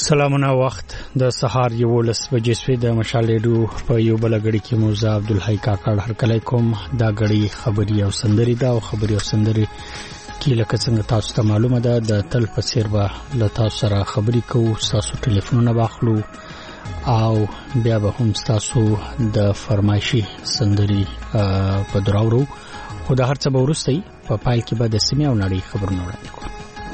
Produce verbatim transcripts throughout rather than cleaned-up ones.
سلامونه وخت د سهار یو لس بجې سوي د مشالېډو په یو بل غړي کې موزه عبدالحی کاکړ هر کله کوم دا غړي خبري او سندري دا او خبري او سندري کې لکه څنګه تاسو ته معلومه ده د تل په څیر به له تاسو سره خبري کوو تاسو ټلیفونونه واخلو او بیا به هم تاسو د فرمایشي سندري په دراورو خو د هرڅه به ورسته په پایل کې به د سیمه او نړۍ خبرونه وړاندې کوو.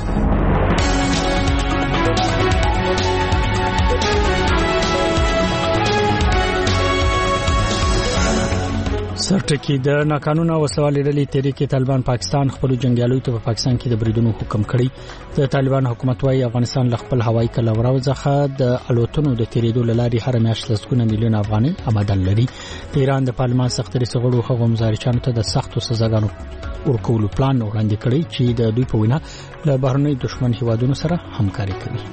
سرټکی د ناقانونه وسوالې ډلې تحریک طالبان پاکستان خپل جنگیالو ته په پاکستان کې د بریدونو حکم کړی. د طالبان حکومت وايي افغانستان ل خپل هوایي کلوراو ځخه د الوتنو د تیریدو لاري هر میاشت لسګونه میلیون افغاني آمدن لري. د ایران د پارلمان سختري سغړو هغو مزارچانو ته د سختو سزاګانو ورکولو پلان وړاندې کړی چې د دوی په وینا له بهرنۍ دشمن هیوادونو سره همکاري کوي.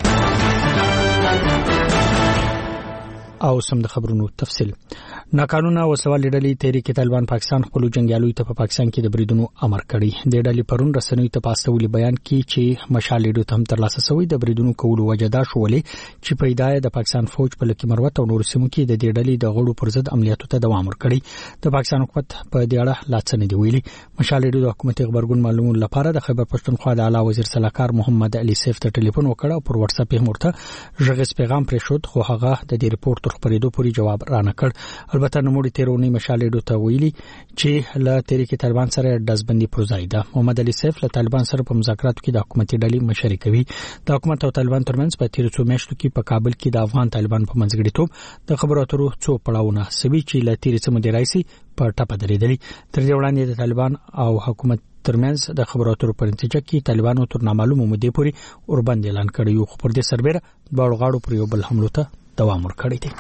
او سم د خبرونو تفصیل. ناقانونه وسوالې ډلې تحریک طالبان پاکستان خپل جنگیالو ته په پاکستان کې د بریدونو امر کړی. د ډلې پرون رسنوي ته پاستولي بیان کې چې مشالېډو ته هم تر لاسه سوی د بریدونو کولو وجدا شولې چې په ایدای د پاکستان فوج په لکه مروت او نور سیمو کې د دې ډلې د غړو پر ضد عملیاتو ته دوام ورکړي. د پاکستان حکومت په دې اړه لاڅنې دی ویلي. مشالېډو د حکومت خبرګون معلومات لپاره د خیبر پښتونخوا د اعلی وزیر صلاحکار محمد علي سیف ته ټلیفون وکړ او پر واتس اپ یې مرته ژغز پیغام پرې شو خو هغه د دې ریپورت تر خبرېدو پورې جواب را نه کړ. البته نوموړي تیرونی مشالېډو ته ویلي چې له تحریک طالبان سره دزبندي پروژه ده. محمد علي سیف له طالبان سره په مذاکراتو کې د حکومتي ډلې مشري کوي. د حکومت او طالبان ترمنځ په تیر څو میاشتو کې په کابل کې د افغان طالبان په منځګړیتوب د خبرو اترو څو پړاوونه سوي چې له تیر څو مدیرایسي په ټاپه درېدلي. تر دې وړاندې د طالبان او حکومت ترمنځ د خبرو اترو په نتیجه کې طالبانو تر نامعلومه مودې پورې اوربند اعلان کړی او خبر دې سربېره دواړو غاړو پر یو بل حملو ته دوام ورکړی دی.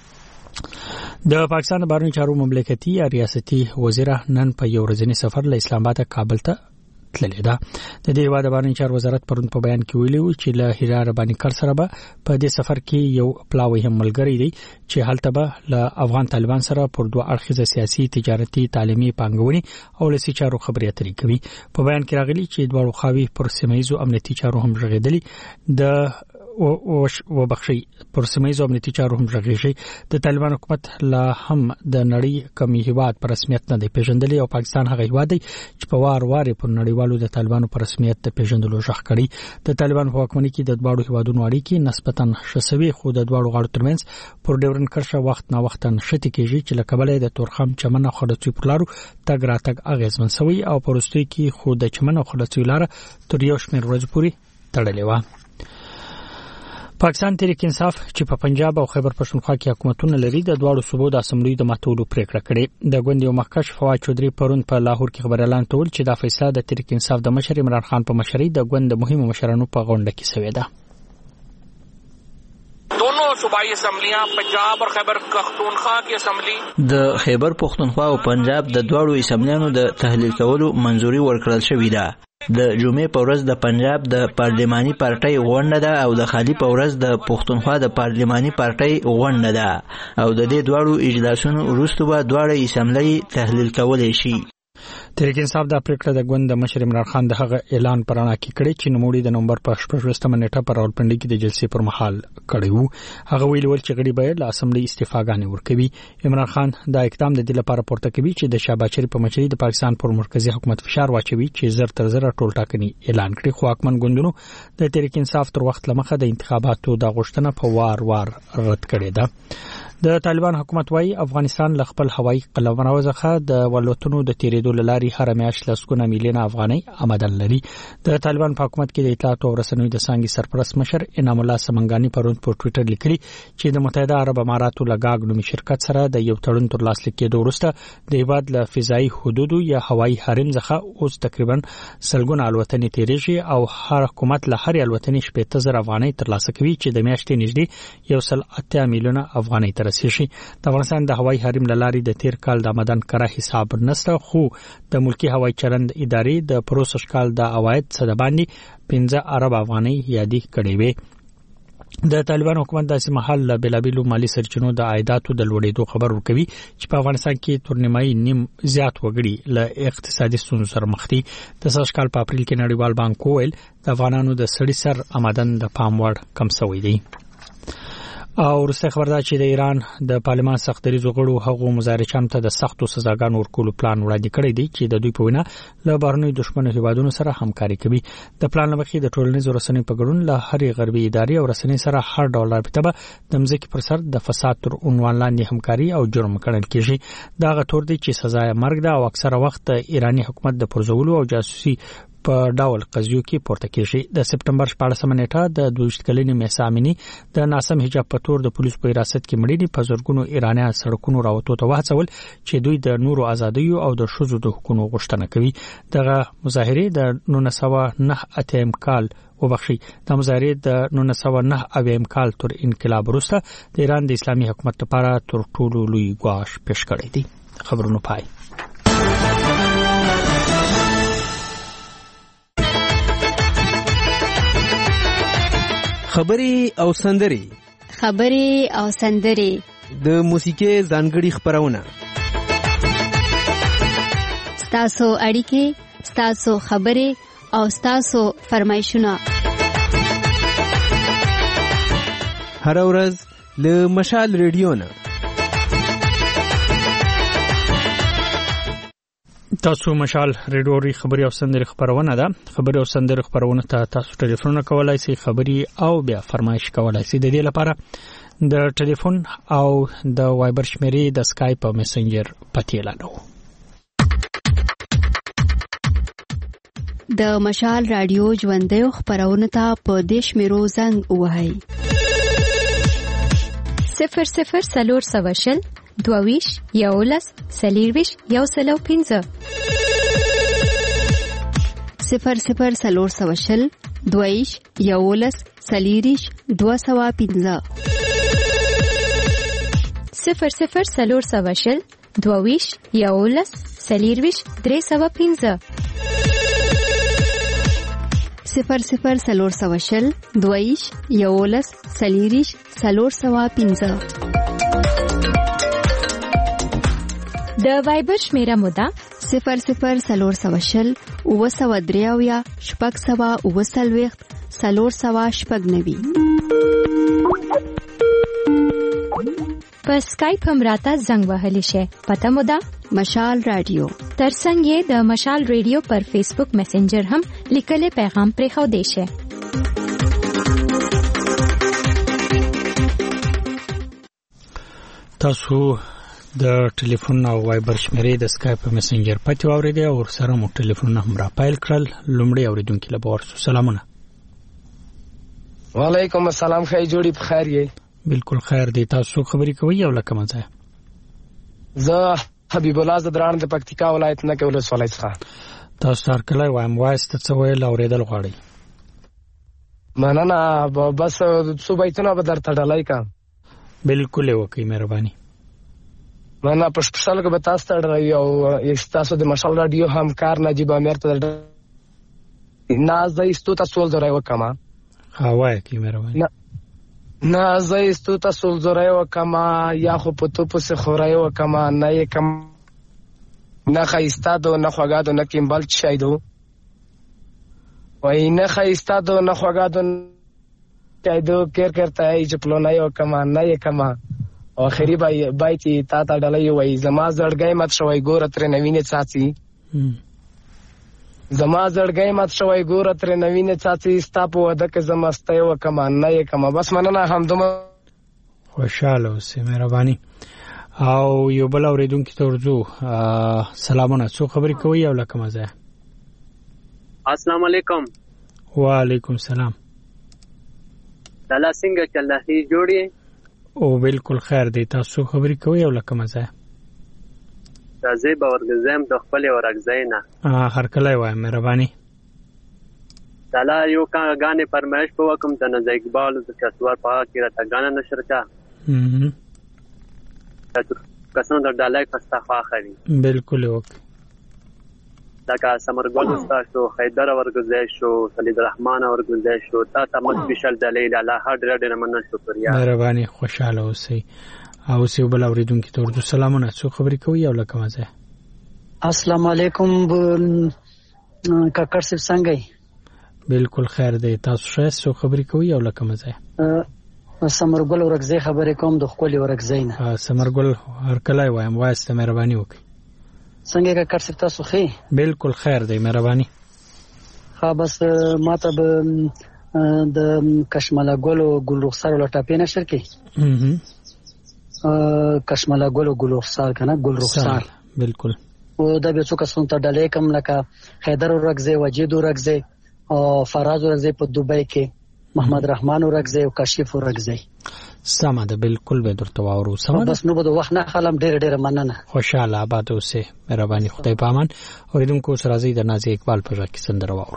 د پاکستان بهرنی چارو مملکتي یا ریاستي وزیر نن په یو ورځنی سفر له اسلام آباد کابل ته تللی ده. د دې هیواد بهرنی چارو وزارت پرون په بیان کې ویلي و چې له هیرا رباني کار سره به په دې سفر کې یو پلاوی هم ملګری دی چې هلته به له افغان طالبان سره پر دوه اړخیزه سیاسي تجارتي تعلیمي پانګونې او لسی چارو خبرې اترې کوي. په بیان کې راغلي چې دواړو خواوې پر سیمایي امنیتي چارو هم ژغېدلي د او وبخشي پر سیمایي امنیتي چارو هم ژغېږي. د طالبان حکومت لا هم د نړۍ کمی هیواد پر رسمیت نه دی پیژندلی او پاکستان هغه هیواد دی چې په وار وار په نړیوالو د طالبانو پر رسمیت د پیژندلو ژغ کړي. د طالبان په حکومت کې د دواړو هیوادونو اړیکې نسبتاً شسوي خو د دواړو غاړو ترمنځ پر ډیورن کرښه وخت نا وخت شتي کېږي چې لکبلې د تورخم چمن او خړڅوي پر لارو تګ راتګ اغیزمن شوی او پرستوي کې خو د چمن او خړڅوي لار تر یو شمېر ورځې پورې تړلې و. پاکستان تحریک انصاف چې په پنجاب او خیبر پښتونخوا کې حکومتونه لري د دواړو صوبو د اسمبلی د ماتولو پریکړه کړې. د ګوند یو مخکښ فواد چودري پرون په لاهور کې خبر اعلان کړ چې د فیصله د تحریک انصاف د مشر عمران خان په مشرۍ د ګوند مهمو مشرانو په غونډه کې شوې ده. दोनों सूबाई असम्बलियां पंजाब और खैबर पख्तूनख्वा की असम्बली د خیبر پختونخوا او پنجاب د دواړو اسمبلیانو د تحلیل کولو منځوري ورکړل شوې ده. د جمعې په ورځ د پنجاب د پارلماني پارټۍ غونډه ده او د خالی په ورځ د پختونخوا د پارلماني پارټۍ غونډه ده او د دې دواړو اجلاسونو وروسته به دواړه اسمبلۍ تحلیل کولای شي. تحریک انصاف د پریکړه د ګوند د مشر عمران خان د هغه اعلان پرانا کې کړی چې نوموړي د نومبر په شپږمه نیټه پر راولپنډي کې د جلسې پر مهال کړی وو. هغه ویلي ول چې غړي باید له اسمبلی استعفاګانې ورکوي. عمران خان دا اقدام د دې لپاره پورته کوي چې د شهباز شریف په مشرۍ د پاکستان پر مرکزی حکومت فشار واچوي چې زر تر زر ټول ټاکنې اعلان کړي. خو حکومت ګوندونو د تحریک انصاف تر وخت لمخه د انتخاباتو د غوښتنه په وار وار رد کړې ده. د طالبان حکومت وايي افغانستان ل خپل هوایي قلمرو څخه د ولوتونو د تیریدو لاري هر میاشت لسګونه میلیون افغاني آمدن لري. د طالبان په حکومت کې د اطلاعات او رسنوي د څنګه سرپرست مشر انعام الله سمنګانی پرون په ټوئیټر لیکلي چې د متحده عرب اماراتو لګاګ نومي شرکت سره د یو تړون تر لاس لیکېدو وروسته د هیواد له فضایي حدودو یا هوایي حرم څخه اوس تقریبا سلګونه الوتنې تیریږي او هر حکومت له هر الوتنې شپږ زره افغاني تر لاسه کوي چې د میاشتې نږدې یو سل اته میلیونه افغاني تر رسیږي. د افغانستان د هوایي حرم لاري د تیر کال د آمدن کړه حساب نشته خو د ملکی هوایي چلند ادارې د پروسس کال د عواید څخه باندې پنځه ارب افغاني یادي کړې وي. د طالبان حکومت داسې محل له بلابلو مالی سرچینو د عایداتو د لوړېدو خبر ورکوي چې په افغانستان کې تر نیمایي نیم زیات وګړي له اقتصادي ستونزو سره مخ دي. د سږ کال په اپریل کې نړیوال بانک وویل د افغانانو د سړي سر آمدن د پام وړ کم شوی دی. او وروسته خبر ده چې د ایران د پارلمان سخت دریځو غړو هغو مظاهرچیانو ته د سختو سزاګانو ورکولو پلان وړاندې کړی دی چې د دوی په وینا له بهرنیو دښمنو هیوادونو سره همکاري کوي. د پلان له مخې د ټولنیزو رسنیو په ګډون له هرې غربي ادارې او رسنۍ سره هر ډول رابطه به د مځکې پر سر د فساد تر عنوان لاندې همکاري او جرم ګڼل کېږي. دا هغه تور دی چې سزا یې مرګ ده او اکثره وخت د ایراني حکومت د پرځولو او جاسوسي په ډول قضیو کې پورته کېږي. د سپټمبر شپاړسمه نیټه د دوه ویشت کلنې مهسا امینی د ناسم حجاب په تور د پولیسو په حراست کې مړینې په زرګونو ایرانیان سړکونو راوتو ته وهڅول چې دوی د نورو ازادیو او د ښځو د حقوقو غوښتنه کوي. دغه مظاهرې د نولس سوه نهه اتیا کال وبخښي د مظاهرې د نولس سوه نهه اویا کال تر انقلاب وروسته د ایران د اسلامي حکومت لپاره تر ټولو لوی ګواښ پیښ کړی دی. خبرونه پای. خبري او سندري خبري او سندري د موسیقي ځانګړي خبرونه ستاسو اړیکې ستاسو خبري او ستاسو فرمایشونه هر ورځ له مشال ریډیو نه. تاسو مشال ریډیو خبري او سندري خبرونه ده. خبري او سندري خبرونه ته تاسو ټلیفون کولای شئ، خبري او بیا فرمایش کولای شئ. د دې لپاره د ټلیفون او د وایبر شمیرې د اسکایپ او میسنجر پته اعلانو. د مشال رادیو ژوندۍ خبرونه ته په دیش میرو زنګ وهاي صفر صفر سلور سواشل دوویش یولس سلیرویش یو سلو پینزه صفر صفر سلور سواشل دوویش یولس سلیریش دو سوا پینزه صفر صفر سلور سواشل دوویش یولس سلیرویش درې سوا پینزه صفر صفر سلور سواشل دوویش یولس سلیریش سلور سوا پینزه. د وایبر شمیره مودا صفر صفر سلور سواشل اوه سوه درې اویا شپږ سوه اوه څلوېښت څلور سوه شپږ نوي. په سکایپ هم راته زنګ وهلی شي. پته مودا مشال رادیو. ترڅنګ یې د مشال رادیو پر فیسبوک میسنجر هم لیکل پیغام پرې خو دی شي. تاسو د ټلیفون او وایبر شمیرې د اسکایپ او میسنجر پته اوریدي او سره مو ټلیفون هم را پایل کړل. لومړی اوریدونکو له ورسو سلامونه. وعلیکم السلام. خیر جوړی په خیر یې؟ بالکل خیر دی. تاسو خبرې کوي او لکه مزه؟ زه حبیب الله زدران د پکتیکا ولایت نه کول سوالای څخه. تاسو تر کله وایم وایست څه ویل اوریدل غواړي؟ مننه. بس څو بیتونه به درته ډالای کا. بالکل وکي مهرباني. مننه. په سپیشل کې به تاسو ته ډالای او تاسو د مشال رادیو همکار نجیب امیر ته نه زایستو تاسو ولدرای وکما. هاوای کی مهرباني. نه زایستو تاسو ولدرای وکما یا خو په تو په خورای وکما نه یکم نه خایستادو نه خوګادو نه کیمبل چایدو وای نه خایستادو نه خوګادو چایدو کیر کرتا ای چپلو نه وکما نه یکما. اخري بای بایتی تا تا ډلې وای زما زړګي مت شوي ګور تر نوینه چاڅي زما زړګي مت شوي ګور تر نوینه چاڅي ستاپ وده کې زمسته وکما نه یکما. بس مننه همدومره. خوشاله اوسې مهرباني. او یو بل اوریدونکو ته ورځو سلامونه. څو خبرې کوي او لکه مزه؟ السلام علیکم. وعلیکم السلام. دلا څنګه چلې جوړي؟ او بالکل خیر دی. تاسو خبرې کوي او لکه مزه؟ راځي به ورګزم د خپل ورګزای نه. هر کله وای مهرباني. دلا یو کا غانې پرمایش په وکم ته نه ځګبال د کسوار په کې را تا غانې نشر کا. هم کسانو د ډالای کستا خواخري. بالکل وکي. لکه ثمرګل استاد شو، حیدر ورګزی شو، خلیل الرحمن ورګزی شو، تا ته مخ بشل دلیل الله ډېر ډېر مننه شکریا. مهرباني، خوشاله اوسئ. او سی بل اوریدونکو ته ورته سلامونه. څو خبرې کوي او لکه مزه. السلام علیکم کاکړ صاحب څنګه یې؟ بالکل خیر دی. تاسو ښه څو خبرې کوي او لکه مزه. ثمرګل ورګزی خبرې کوم د خپل ورګزی نه. ثمرګل هر کله وایم واسطه مهرباني وکړئ. څنګه کاکړ صاحب تاسو ښه؟ بالکل خیر دی، مهرباني. ها بس ماته به د کشملا ګل او ګل رخسار ولا ټاپې نشر کې. هم کشملا ګل او ګل رخسار کنه ګل رخسار. بالکل. او دا به څو کسون ته ډلې کم لکه حیدر ورګزی، وجید ورګزی او فراز ورګزی په دوبۍ کې، محمد رحمان ورګزی او کاشف ورګزی. سمه ده، بالکل به درته واورو. سمه بس نو به د وخت نه خلم ډېر ډېر مننه. خوشاله آباد اوسه. مهرباني، خدای پامان. اوریدونکو سره راځي د نازي اقبال پر ځای کې سندره واورو.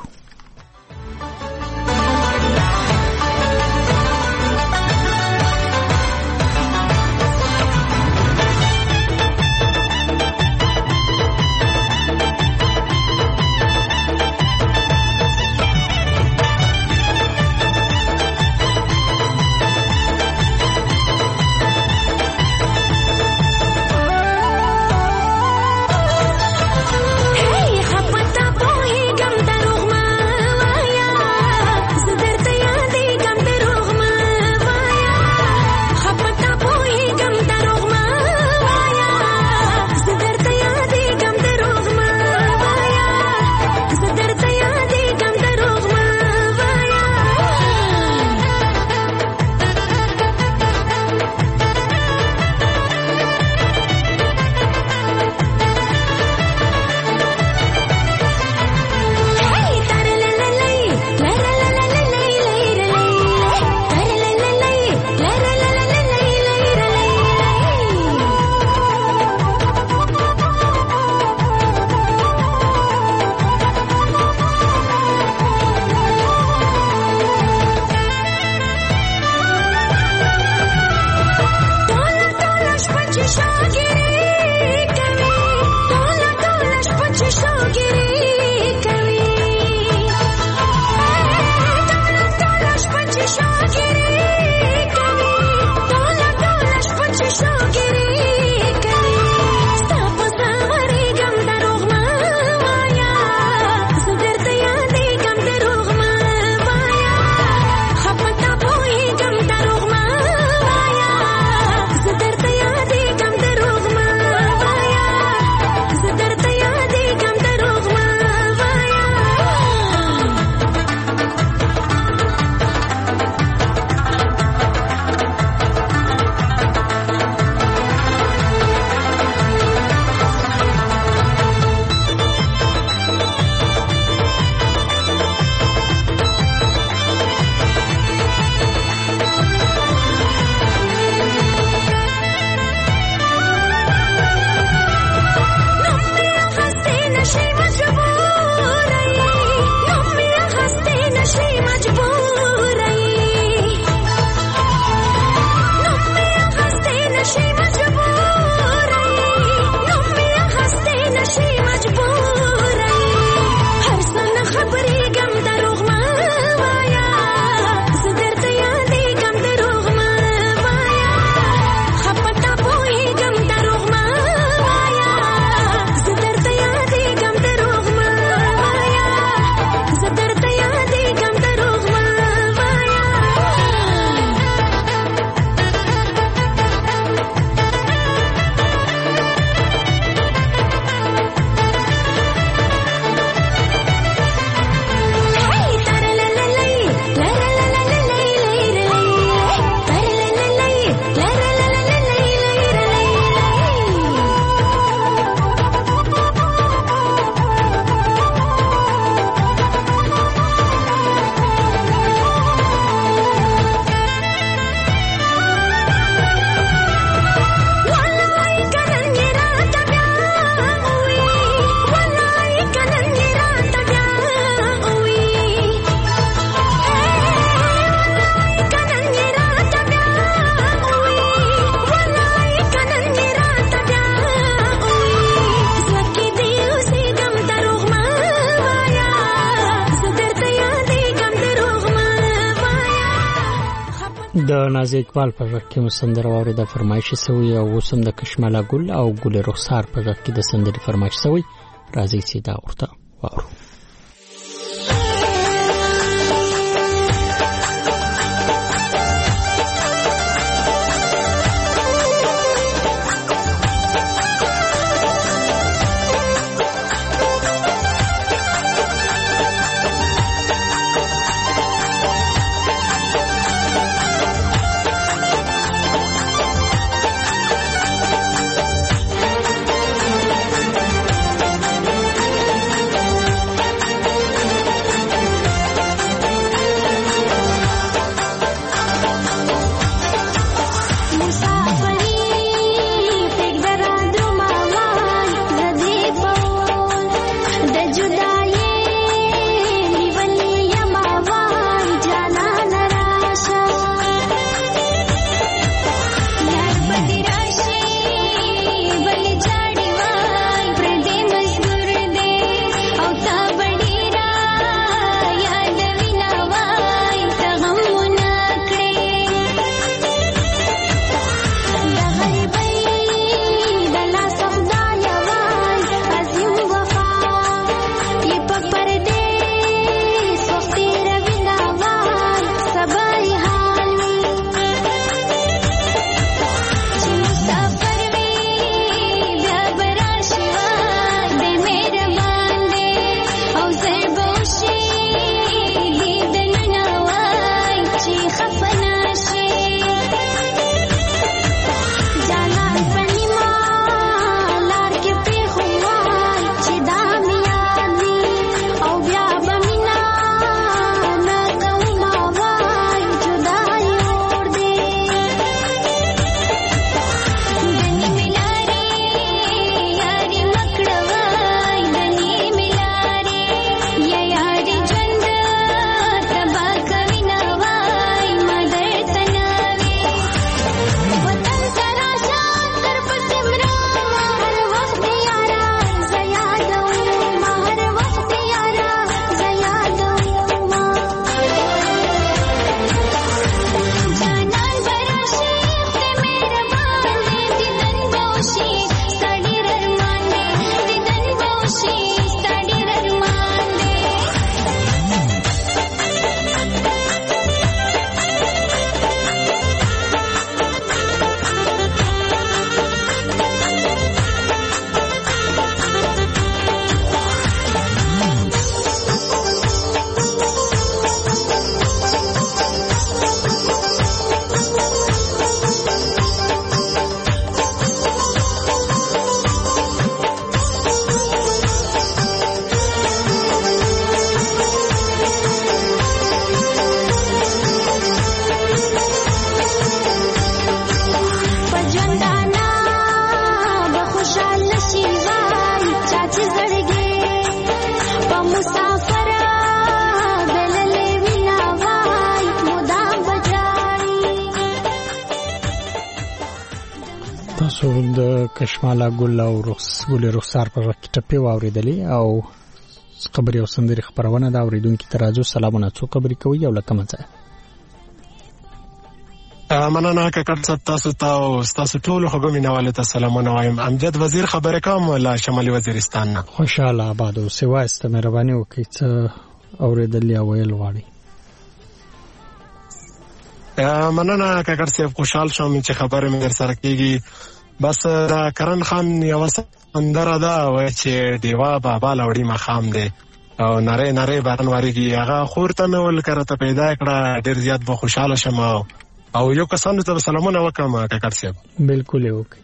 Hey, خپتا په هی ګم دروغ ما د نازي اقبال په غږ کې مسندر واوري د فرمایش سوی او وسم د کشمالا ګل او ګل رخسار په غږ کې د سندري فرمایش سوی راځي چې دا ورته واورو. تاسو د کشمالا ګل او رخص ګل رخسار په وخت ټپه واوریدلې او خبري او سندري خبرونه دا اوریدونکو ته راځو. سلامونه، څو خبري کوي او لکه مزه مننه کاکړ صاحب، تاسو ته او تاسو ټول خو مینواله ته سلامونه وایم. امجد وزیر خبره کوم له شمالي وزیرستان نه. خوشاله آباد او سوایست مهرباني وکړئ څه اوریدلې او ویل غواړي. مننه کاکړ صاحب، خوشحال شوم چې خبره مې در سره کیږي. بس دا کرن خان یو سندره ده وای چې دیوا بابا لوړی مخام دی او نری نری باران وریږي، هغه خورته مې ول کرته پیدا کړه، ډیر زیات به خوشاله شم او یو کسان ته سلامونه وکم کاکړ صاحب. بالکل وکي.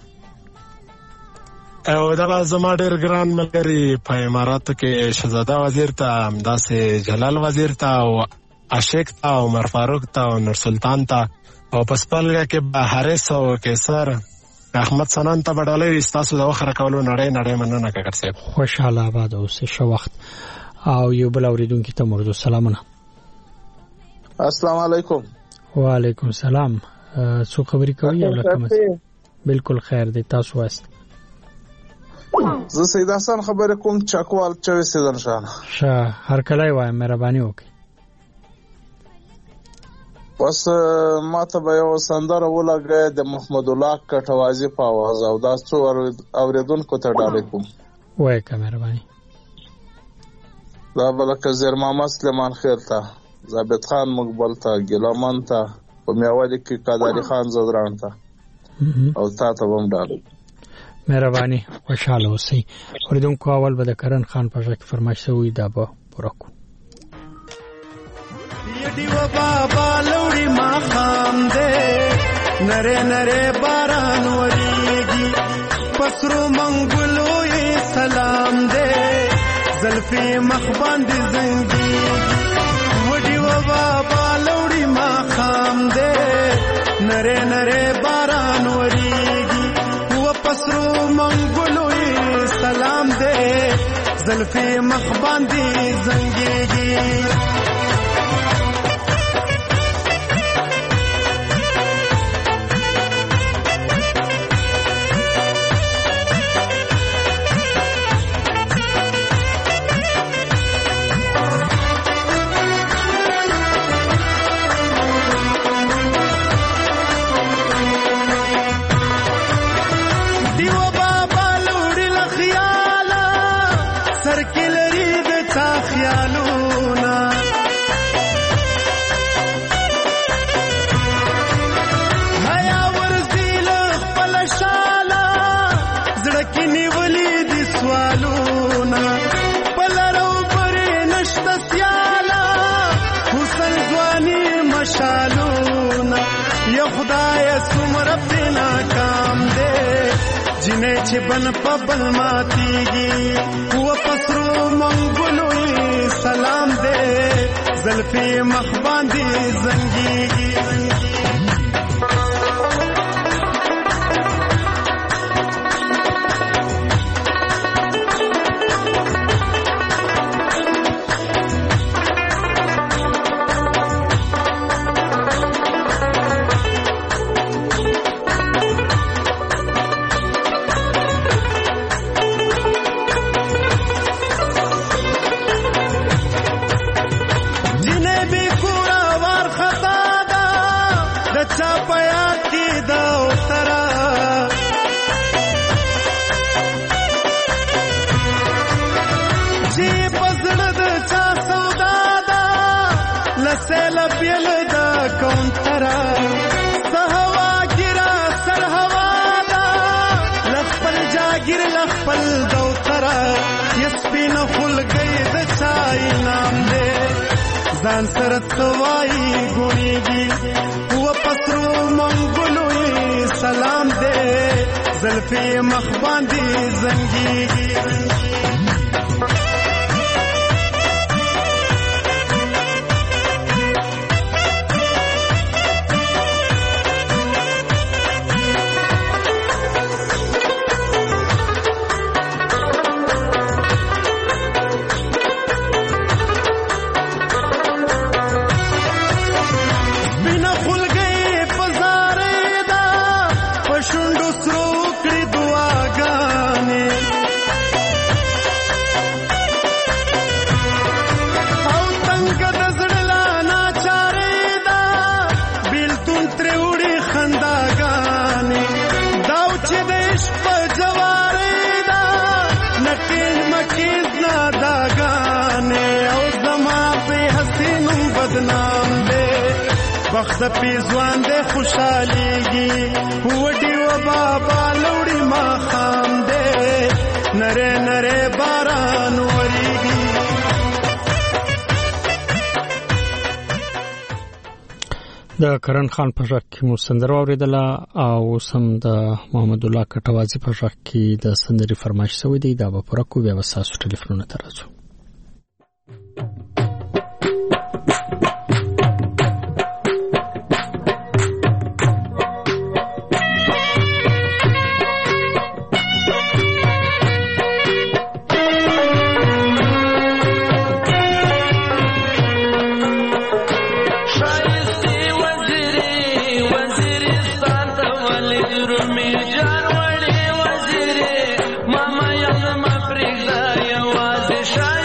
او دا زما ډیر ګران ملګری په اماراتو کې شهزاده وزیر ته، همداسې جلال وزیر ته او عاشق ته او عمر فاروق ته او نور سلطان ته او پسپلګه کې حارث او کیسر احمد سنان ته بدلې تاسو د وخت راکولو نړۍ نړۍ مننه کاکړ صاحب. خوشاله آباد اوسې شو وخت. او یو بل اوریدونکو ته مرزو سلامونه. السلام علیکم. وعلیکم السلام. څو خبرې کوي او لکه مس بالکل خیر دی. تاسو واست زه سید حسن خبره کوم چاکوال چوي سیدن شاه شه هر کله وای مهرباني وکړئ. بس ما ته به یو سندره ولګي د محمد الله کټوازی په आवाज او دا څو اوریدونکو ته ډالې کوم. وای که مهرباني. دا بلکه زیرمامه سلیمان خیر ته، ثابت خان مقبل ته، ګیلمن ته، په میاوالي کې قادری خان زدران ته او تا ته هم ډالې. مهرباني خوشاله اوسئ. اوریدونکو اول به د کرن خان په ځای فرمایش شوی دا به پوره کړو. دیو بابا لوړی ما خام دے نره نره باران وریږي پسرو منګلو یې سلام دے زلفی مخ باندې زنګي وډیو بابا لوړی ما خام دے نره نره باران وریږي و پسرو منګلو یې سلام دے زلفی مخ باندې زنګي چې بن په بل ماتيږي و پسرو منګلو سلام دې زلفي مخ باندې زنګيږي ځان سره توای ګونیږي و پسرو منګلو سلام دې زلفي مخ باندې زنګيږي وخت په ځوان دې خوشاليږي وډي و بابا لوړي ما خام دې نره نره باران وریږي. د کرن خان په ځای کې مو سندره اوریدله او سم د محمد الله کټوازی په ځای کې د سندري فرمایش شوی دی دا به پوره کو بیا وساسو ټلیفون ته راځو. Shine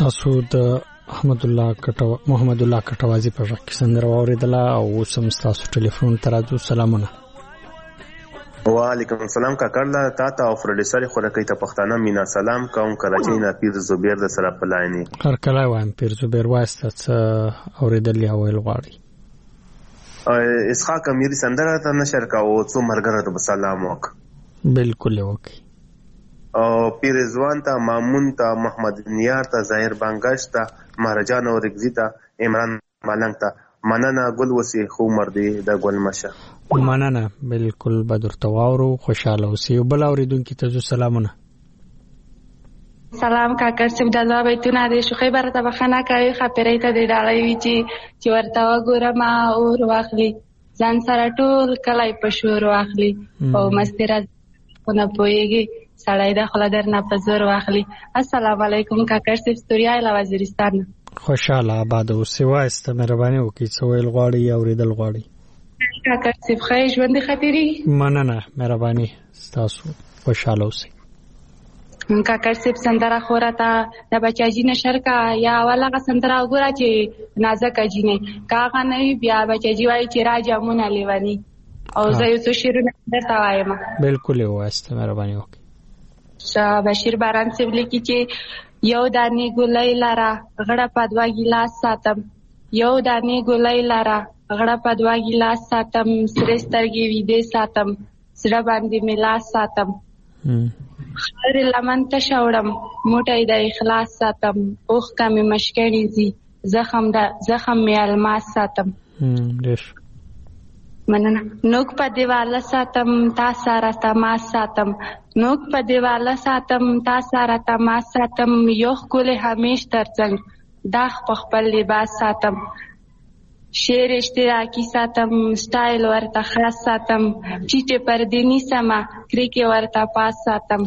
تاسو د احمد الله کټو محمد الله کټوازی په ځکه سندره اوریدله او سم تاسو ټلیفون ترازو سلامونه. وعلیکم السلام کاکړه تا ته او پروډوسر خورکې ته پښتانه مینا سلام کوم کراچۍ نه پیر زبیر د سره پلایني هر کله وایم پیر زبیر واسطه اوریدل یا ویل غواړي اسحاق اميري سندره ته نشر کاوه څو مرګره ته سلام وک بالکل وکي او پیر رضوان ته مامون ته محمد نیار ته ظاهر بانګش ته مهرجان او رگزی ته عمران ملنګ ته مننه ګل وسی خو مردی د ګل مشه مننه بالکل بدر تواورو خوشاله اوسې بل اوریدونکو ته سلامونه. سلام کاکر سب د الله بیتونه د شوخي برته بخنه کوي خبرې ته د ډالۍ وی چې چې ورته وګورم او واخلي ځان سره ټول کلای په شور واخلي او مستره نه پويږي سړی د خلادر نه په زور واخلي. السلام علیکم کاکر سب استوریا له وزیرستان. خوشاله آباد اوسې واسطه مهرباني وکړئ څو ویل غواړي او ریدل غواړي. کاکر سب خیر ژوند خاطري مننه مهرباني تاسو خوشاله اوسئ. کاکر سب سندره خورتا د بچاجي نشر کا یا والا سندره وګورا چې نازک اجینه کاغه نه بیا بچاجي وای چې راځه مونږه لیوانی او زه یو څه شیرونه درته وایم. بالکل واسطه مهرباني وکړئ. شاه بشیر باران سیب لیکي چې یو دانی ګلای لارا غړه پدوا ګلاس ساتم یو دانی ګلای لارا غړه پدوا ګلاس ساتم سرسترګي ویدې ساتم سره باندې ملاس ساتم خیر لمن تشاوړم موټای د اخلاص ساتم اوخ کمه مشکړی زی زخم د زخم می الماس ساتم. دیش مننه. نوک په دیواله ساتم تا سره تماس ساتم نوک په دیواله ساتم تا سره تماس ساتم یو خل همیش ترڅنګ داغ په خپل لباس ساتم شعر اشتراکی ساتم سټایل ورته خاص ساتم چیټه پر دینی سما کریکه ورته پاس ساتم.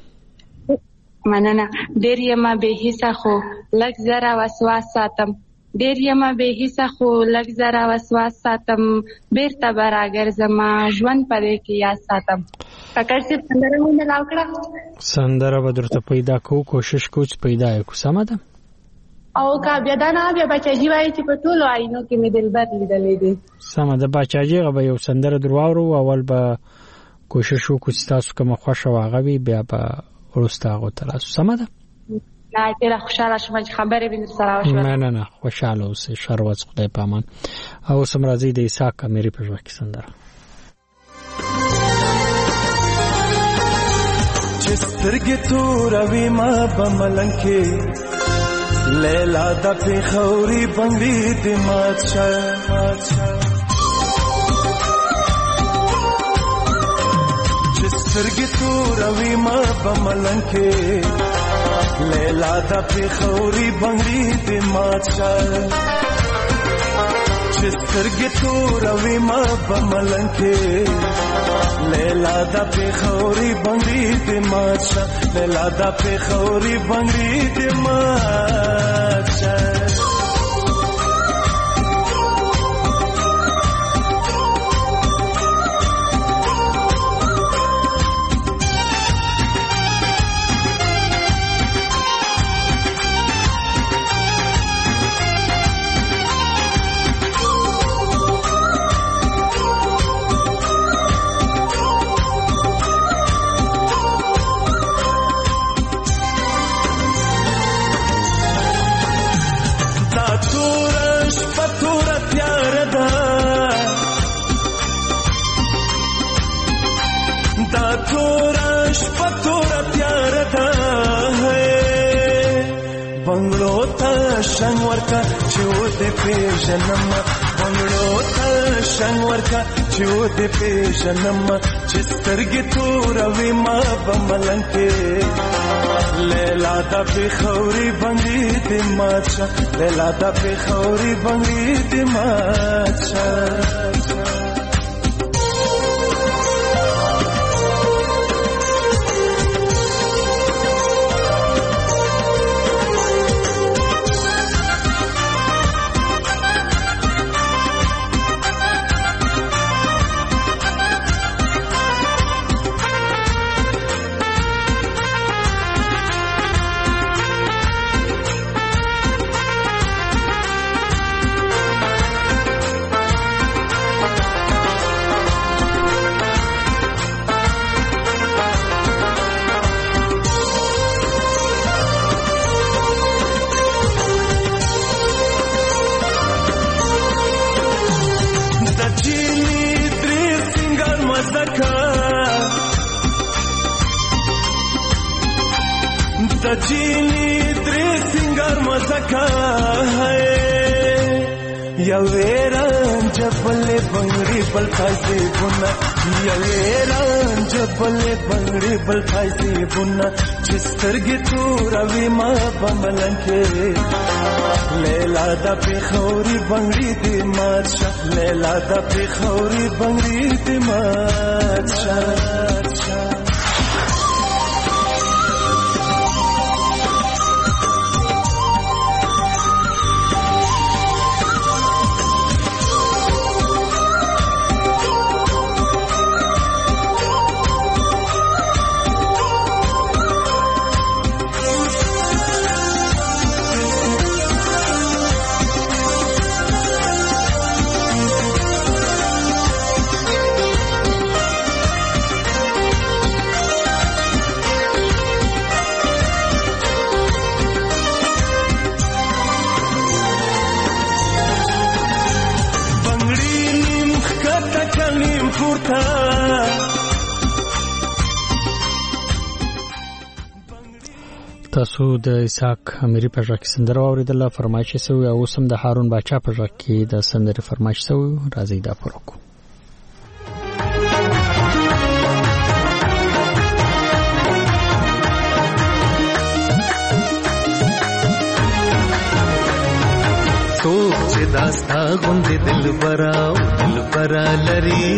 مننه. ډیر یما به حصہ خو لک زرا وسواس ساتم ډیر یما به حصہ خو لک زرا وسواس ساتم بیرته براګر زما ژوند پدې کې یا ساتم. کاکر سي سندره مونږ لاوکړه سندره به درته پیدا کو کوشش کوچ پیدا کو سم ده او کا بیا دا نه بیا بچاجي وای چې په ټولو آینو کې مې دلبر لیدلې دي. سم ده بچاجي غو یو سندره درواورو اول به کوشش وکړو چې تاسو کوم خوښه واغوي بیا به ورسته غو تاسو سم ده. نه ډیره خوشاله شوم چې خبرې بین سره وشوه. نه نه نه خوشاله اوسې شروات خدای پامان او سم راځي د اسحاق اميري په ځکه سندره چې سترګې توروي ما بملنګ کې لیلا د پیښوري بنګړي د مات شه چې سترګې توروي ما بملنګ کې لیلا د پیښوري بنګړي د مات شه چې سترګې توروي ما بملنګ کې لیلا د پیښوري بنګړي د مات شه لیلا د پیښوري بنګړي د مات شه. شنگ ورکا چو دے پیژنم بنگلو تا شنگ ورکا چو دے پیژنم چسترگی تو روی ما بملنگ کے لیلا دا پیخوری بنگی دی ماچا لیلا دا پیخوری بنگی دی ماچا. مزکا دجینی درې سنگار مزکا یا ویران جبل بنگړي بل خاصه بنا یا ویران جبل بنگړي بل خاصه بنا چسترګي تور وی ما بملنکه لیلا د پیخوري بنگړي دې مارشا لیلا د پیخوري بنگړي دې مارشا تاسو د اسحاق اميري په ځکه سندره اوریدله فرمایش شوی او سم د هارون باچا په ځکه کې د سندره فرمایش شوی راځي دا پروکو سوچ داستا غوند دل برا دل برا لري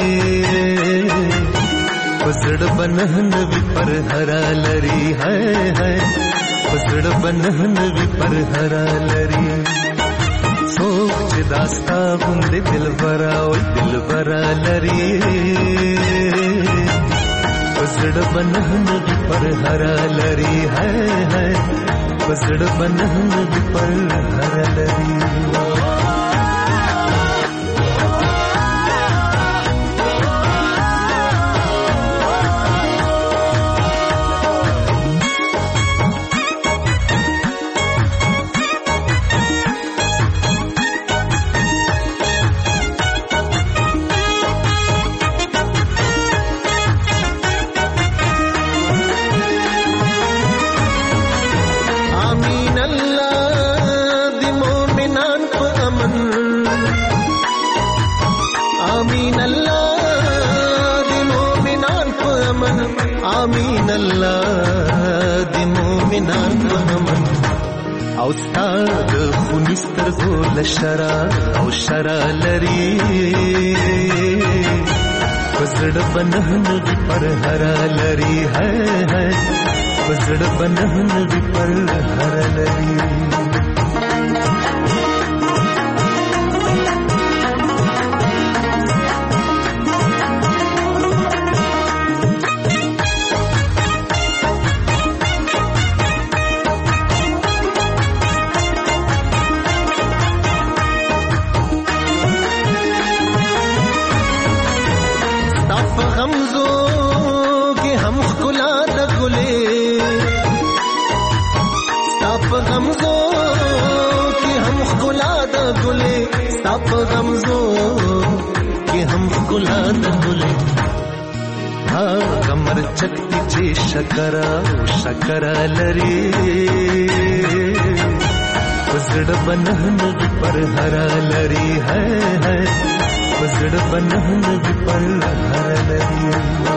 پسړ بنهن وی پر هرا لري ہے ہے پسړ بنهن وی پر هرا لري سوچ داستا غوند دل برا او دل برا لري پسړ بنهن وی پر هرا لري ہے ہے پسړ بنهن وی پر هرا لري آمین الله د مومنان په امن او ستاد خونستر ګول شرا او شرا لري پسړ بنهن دی پر هرا لري ہے ہے پسړ بنهن دی پر هرا لري غمزو کې هم ګلا د ګلې ها کمر چکتی چې شکرا شکرا لري پسړ بنهن پر هرا لري ہے ہے پسړ بنهن پر هرا لري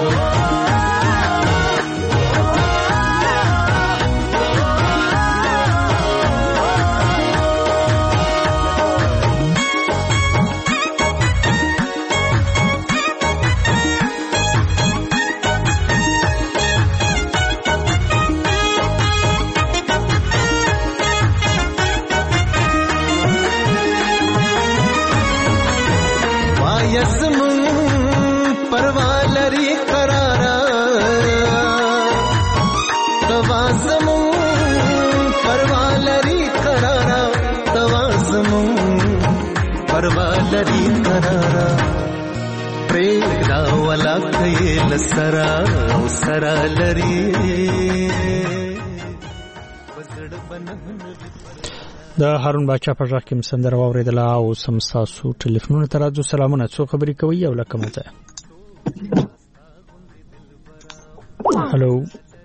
لري قرارا پرېږدا ولا کوي لسرا او سرا لري د هارون باچا په ځکه کې سندره واوریدله او سم تاسو ټلیفونونه ترازو سلامونه څو خبرې کوي او لکه مته هلو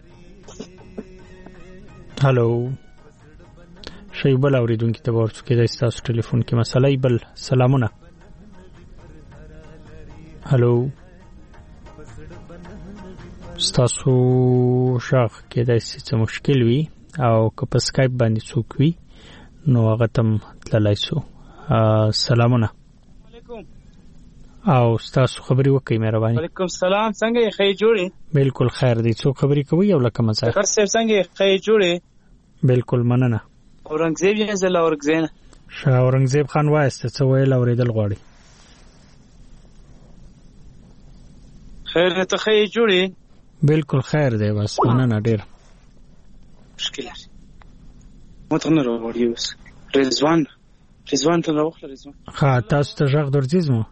هلو شیبل اوریدونکو ته ورڅ کې د تاسو ټلیفون کې مسله ای بل سلامونه هلو تاسو شاخ کې د څه مشکل وي او که په سکایپ باندې څوک وي نو هغه تم تللای شو سلامونه علیکم او تاسو خبري وکړئ مهرباني وعلیکم السلام څنګه یې خیر جوړې بالکل خیر دي څوک خبري کوي او لکه مزه خیر صاحب څنګه یې خیر جوړې بالکل مننه اورنګزیب یې زله اورنګزین شاه اورنګزیب خان وایسته څه ویل اوریدل غواړي خیر ته خیر جوړې بالکل خیر دی بس مننه ډیر مشکل مته نه راوړی اوس رضوان رضوان ته راوخله رضوان ها تاسو ته ژغ درځي مو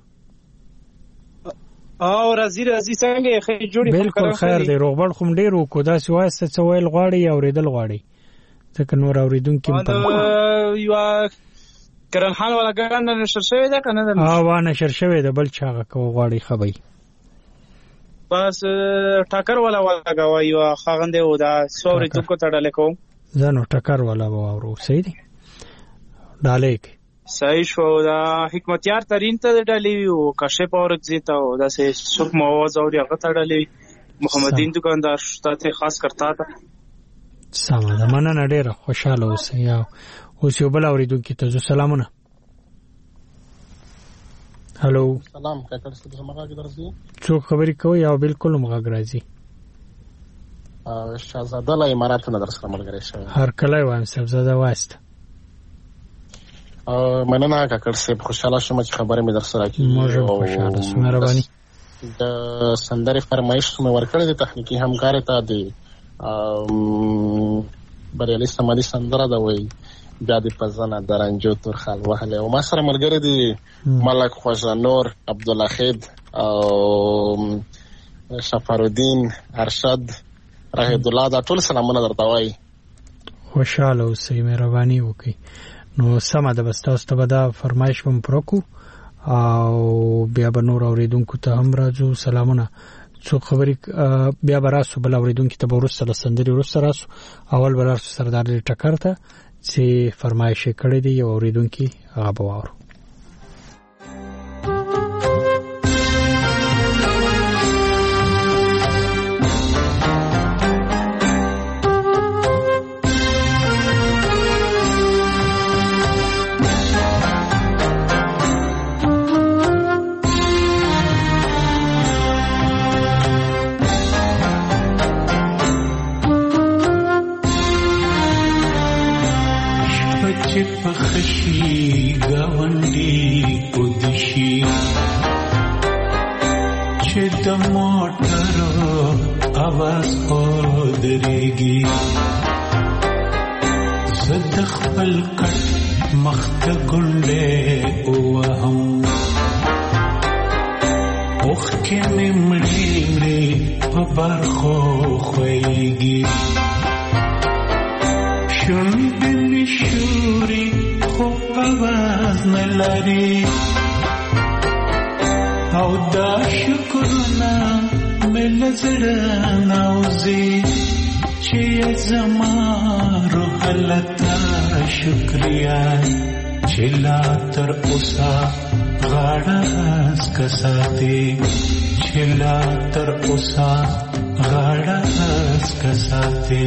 او راځي راځي څنګه یې خیر جوړې بالکل خیر دی روغبړ خو ډیر وکړو دا سی وایسته څه ویل غواړي اوریدل غواړي ځکه نور اوریدونکو په یو کرنحال ولا ګران نشر شوی ده کنه ها وا نشر شوی ده بل چاغه کو غواړي خبي بس ټاکر ولا ولا یو خاغنده و دا سوري دکو تړل کوم زنو ټاکر ولا وورو صحیح دی ډالیک صحیح شو دا حکمتیار ترين ته ډالې او کشف اورګزی ته دا سه شوک مواز او هغه تړلې محمدین دکاندار شته خاص کرتا تا سلام ده مننه ډیره خوشاله اوسئ یا اوس یو بل اوریدونکو ته سلامونه هلو سلام کاکړ څه زمغه کې درځي څوک خبرې کوي او بالکل مغه راځي ا شاهزاده له امارات نه درسره ملګری شوی هر کله وایم شاهزاده واسطه ا مننه کاکړ څه خوشاله شوم چې خبرې مې درسره کړې او خوشاله شوم مهرباني د سندري فرمایش مې ورکړې د تخنیکی همکار ته دی بریالي سمالي سندره دا وای بیا د پزنه درنجو تور خال وهله او ما سره ملګری دی ملک خوشا نور عبد الله خید او شفارالدین ارشد رحمت الله دا ټول سلامونه درته وای خوشاله اوسئ مهرباني وکړئ نو سمه ده بس تاسو ته دا فرمایش هم پرکو او بیا به نور اوریدونکو ته هم راځو سلامونه څو خبرې بیا براسو بل اوریدونکو ته ورسره سندري ورسره راسو اول براسو سردار ټکر ته چې فرمایش کړی دی یو اوریدونکو هغه بوارو پخشی گاونډي پودشي چې د موټر आवाज اورېږي زد خپل کټ مخته ګنډه او هم اوخ کې مړې مړې په برخو خوېږي شونډې شوري خو आवाज نلري او دا شکرنا مل زړه نوزي چې زما روح لتا شکریا چې لا تر اوسه غاړه اس کساتي چې لا تر اوسه غاړه اس کساتي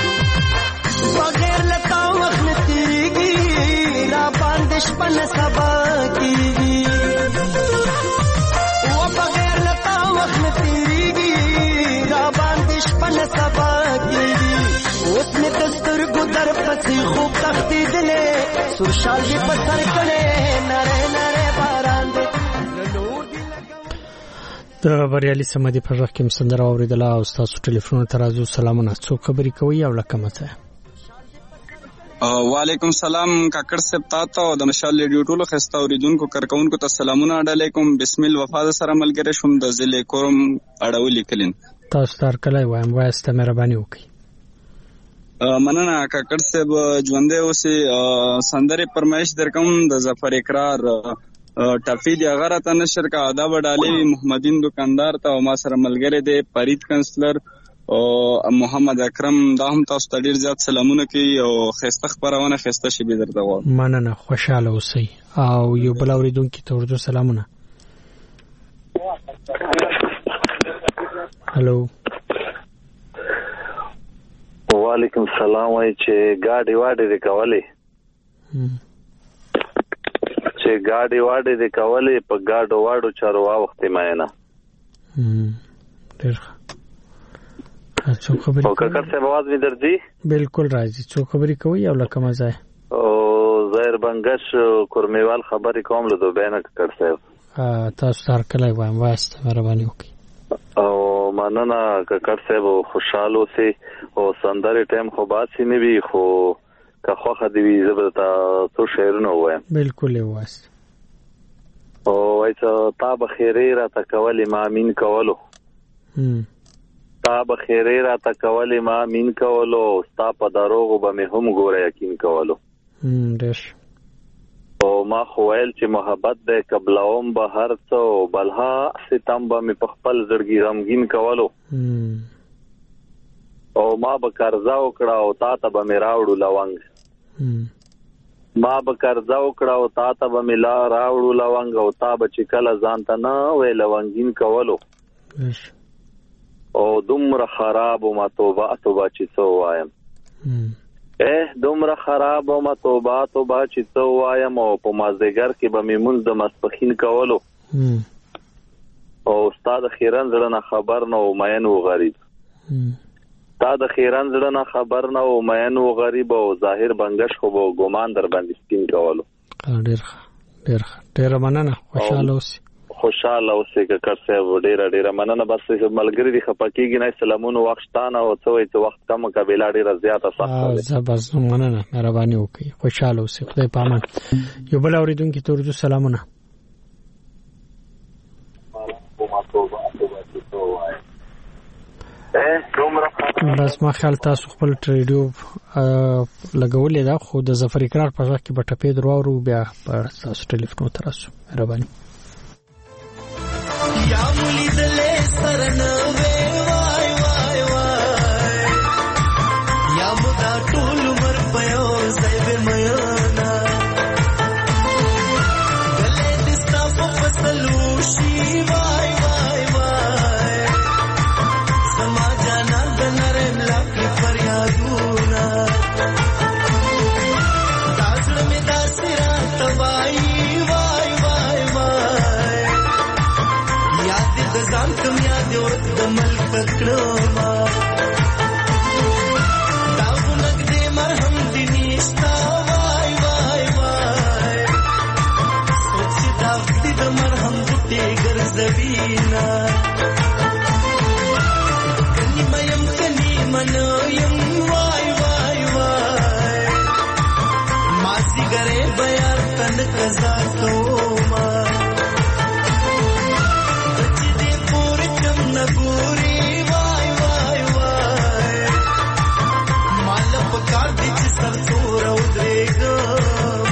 د بریالي سمدي پر وخت کې مسندره اوریدله او تاسو ټلیفون ته راځو. سلامونه، څو خبرې کوي او لکه مته؟ وعلیکم سلام کاکړ صاحب، تاسو د مشال ریډیو ټولو خسته اوریدونکو کارکونکو ته سلامونه علیکم. بسم الله وفاد سره ملګری شوم د ضلع کوم اړولې کلین. تاسو تر کله وایم واسطه مهرباني وکړئ. مننه کاکړ صاحب، ژوندې اوسې. سندره پرمایش درکوم د ظفر اقرار ټافي دی غره ته نشر کا آداب ډالې محمدین دکاندار ته او ما سره ملګری دی فرید کانسلر او محمد اکرم. دا هم تاسو ته ډیر زیات سلامونه کوي او خسته خبرونه خسته شي به درته غواړم. مننه، خوشاله اوسئ. او یو بل اوریدونکو ته ورته سلامونه. هلو، وعلیکم السلام. وای چې ګاډي واډي کولې چې ګاډي واډي د کولې په ګاډو واډو چارو وخت ماینه. ډېر څو خبرې او کاکړ صاحب आवाज می درځي؟ بالکل راځي. څو خبرې کوي او لکه مزه او زهر بنگش کورمیوال خبرې کوم له دوه بینه کاکړ صاحب. تاسو تر کله وایم واسطه مهرباني وکړئ. او مننه کاکړ صاحب، خوشاله اوسئ او سندره ټیم خو باسي نه وي خو که خوخه دی وی زبرتا څو شعرونه وایم. بالکل یې واسه. او وایته تا به خیره را تکولی ما امین کولو. هم تا به خیره را تکولی ما امین کولو، ستا په دروغو به مې هم ګوره یقین کولو. هم ډېر. او ما خو ویل چې محبت دی قبلوم به هر څه، بلها ستم به مې په خپل زړګي غمګین کولو. او ما به قرضه وکړه او تا ته به مې راوړو لونګ. ما به قرضه وکړه او تا ته به مې لا راوړو لونګ، او تا به چې کله ځان ته نه وې لونګین کولو. او دومره خراب وم توبه توبه چې څه وایم. اه دومره خراب وم توبه توبه چې څه وایم. او په مازدیګر کې به مې مونځ د ماسپښین کولو. او ستا د خیرن زړه نه خبر نه و مین و غریب. تا د خیرن زړه نه خبر نه و مین و غریب. او ظاهر بنگش خو به ګمان در باندې سپین کولو. ډېر ډېر ډېر مننه، خوشاله اوسئ. خوشاله اوسئ کاکړ صاحب، ډېره ډېره مننه. بس ملګری دي خپه کېږي نه، سلامونه وخت شته نه او څه وایي چې وخت کم قبیله ډېره زیاته سخته ده. زه بس مننه، مهرباني وکړئ، خوشاله اوسئ، خدای په امان. یو بل اورېدونکي ته ورځو سلامونه. بس ما خیال تاسو خپل ریډیو لګولې ده، خو د ظفر اقرار په ځای کې به ټپې درو ورو بیا په تاسو ټلیفون ته راسو. مهرباني. یا مولي دلې سرنوي وای وای وای، یا مدا ټول مر پيو زيب ميانا، دلې دستا په فصلو شي وای وای وای، سما جانا بنرم لاکي فریادونا، داسړ می داسرا توای وای وای وای، یاد د ځان کم یاد ورته د ملک کړما، دا ونګ دې مرهم دې نشتا وای وای وای، سوچ دا دې د مرهم دې ګرځوینا، کني مېم کني منویم وای وای وای، ماسي ګره بیا تن قضا کوما، نګوري وای وای وای، مال په کار دې چې سر تور او درېګم،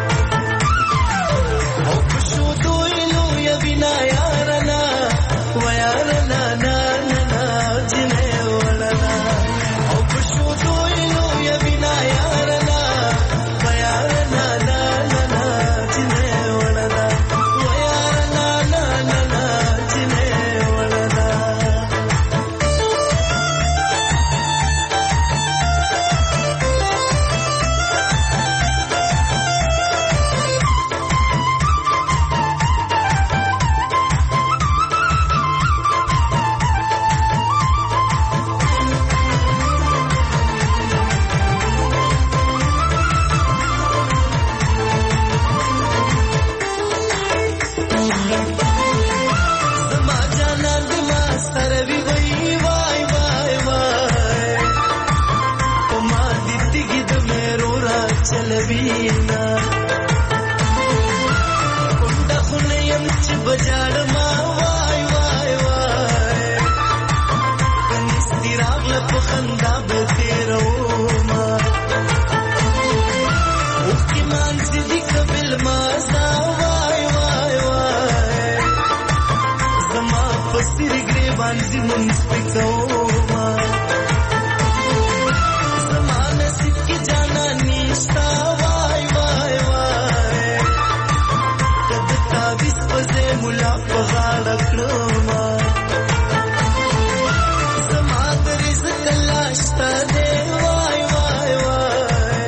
او په شو دوی نو یا بنا یارنا و یارنا نا نا نا جنې ولنا، او په شو دوی نو یا بنا یارنا و یارنا نا نا نا جنې ولنا، و یارنا نا نا نا جنې ولنا. زما جانا بجاړ ما وای وای وای کنيستي راغله په خندا به تیرو ما وختي مانځي دي قبل ما زا وای وای وای زما په سر ګریوان دي مونږ پکو ما زما نصیب کې جانا نشتا وای وای وای کده تعویذ پځه مولا په غاړه کړم زما د رزق الله شته دی وای وای وای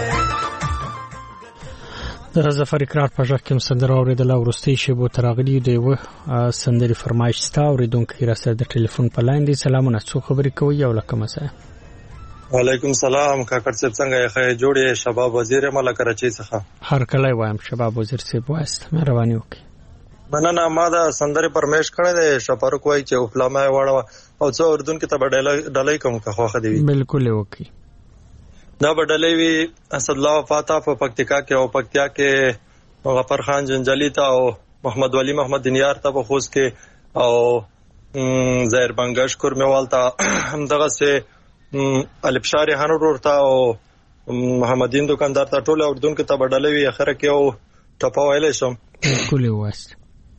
د ظفر اقرار په ځکه کوم سندره اوریدل او ورستي شیبو تراغلی دی و سندري فرمایش ستا اوریدونکو را سره د ټلیفون په لاین دي سلامونه څو خبرې کوي او لکه مسه وعلیکم سلام کاکړ صاحب څنګه یې خیر جوړې شباب وزیر مله کراچۍ څخه هر کله وایم شباب وزیر صاحب واسط مهرباني وکړئ مننه ما دا سندري پرمیش کړی دی شپارک وای چې افلامه وړه او څو اردوونکو ته ډلې کوم که خوخه دی بالکل وکي دا بدلې وی اسد الله فاطمه په پکتیکا کې او پکتیا کې غفر خان جنجالی ته او محمد ولی محمد دینیار ته په خوست کې او زهیر بنگش کورمیوال ته همدغه سه الف شاری هنور ورته او محمدین دکاندار ته ټول اردوونکو ته بدلې وی اخره کې او ټپا ویلې شم بالکل واسط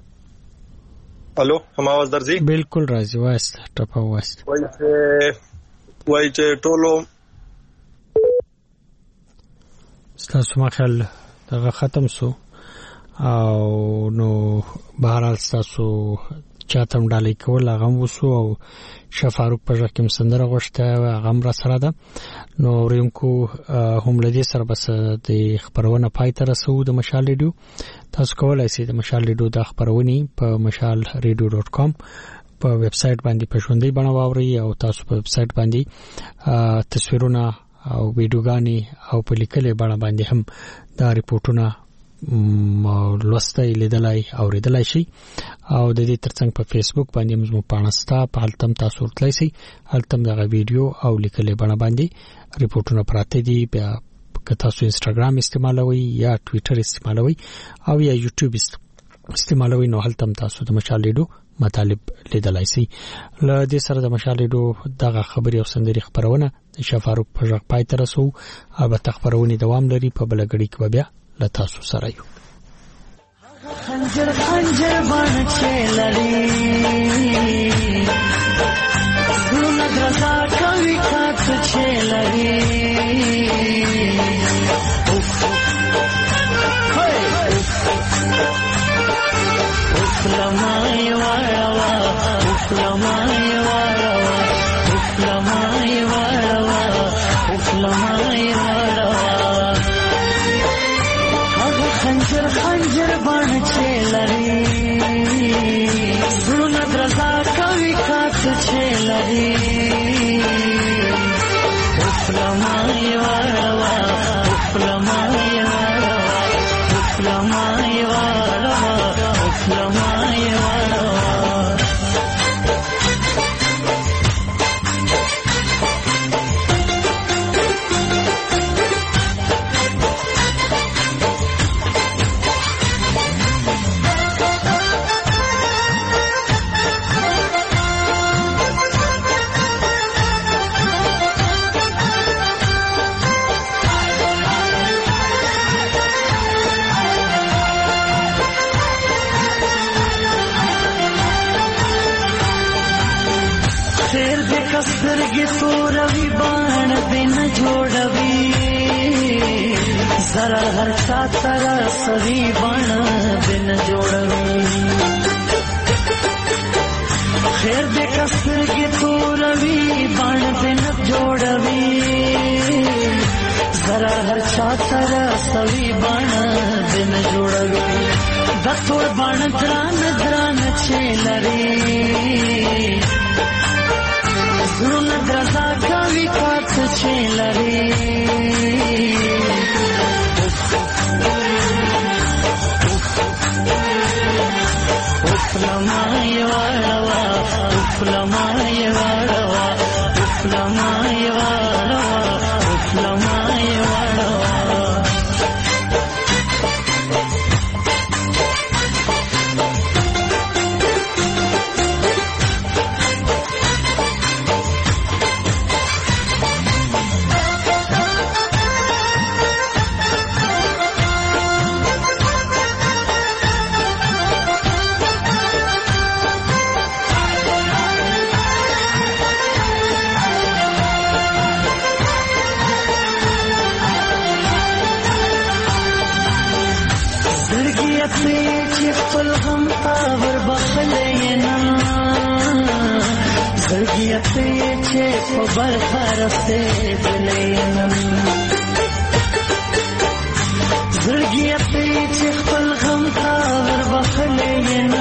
الو هم आवाज درځي بالکل راځي واسط ټپا واسط وای چې وای چې ټولو ستاسو مخال دغه ختم سو او نو بهرحال ستاسو چاتم ډالۍ کول هغه وسو او شفاروق په ځکه کوم سندره غوښته هغه را سره ده نو رینکو هم لدی سره بس د خبرونه پای تر رسو د مشال ریډیو تاسو کولای شئ د مشال ریډیو د خبرونه په مشال ریډیو ډاټ کام په ویب سټ باندې په ژوندۍ بڼه واوري او تاسو په ویب سټ باندې تصویرونه او ویډیوګانی او په لیکلې بڼه باندې هم دا ریپورتونه لوستای لیدلای او ریدلای شي او د دې ترڅنګ په فیسبوک باندې موږ پانستا په حالتم تاسو ورتلای شي حالتم دغه ویډیو او لیکلې بڼه باندې ریپورتونه پراته دي بیا که تاسو انستګرام استعمالوي یا ټوئیټر استعمالوي او یا یوټیوب استعمالوي نو حالتم تاسو د مشال ریډیو مطالب لیدلای شي ل دې سره د مشال ریډیو دغه خبري او سندري خبرونه د شفاروق په ځای پای تر رسو البته خبرونه دوام لري په بلګړی کې بیا ل تاسو سره یو خنجر خنجر باندې لړی زونه درځه کوي کاڅ چې لړی افلامای وړوا افلامای وړوا افلامای وړوا افلامای وړوا هغه خنجر خنجر باندې لړی زړه درځه کوي کاڅ چې لړی افلامای وړوا افلامای وړوا افلامای وړوا افلامای وړوا سترګې توروي باڼ دې نه جوړوي زرا هر چا سره سوي باڼ دې نه جوړوي خیر دې سترګې توروي باڼ دې نه جوړوي زرا هر چا سره سوي باڼ دې نه جوړوي د ټول باڼ دران دران چې لري زړه درځه کوي کاڅ چې لري افلامای وړوا افلامای وړوا افلامای وړوا افلامای وړوا خپل غم تاور بخلې نه زړګي ته چې په برخه رسېدلې نه زړګي ته چې خپل غم تاور بخلې نه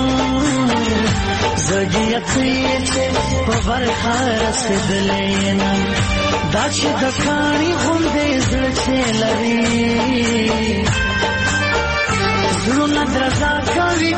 زړګي ته چې په برخه رسېدلې نه دا چې د کاڼي غوندې زړه چې لري زړونه درزا کوي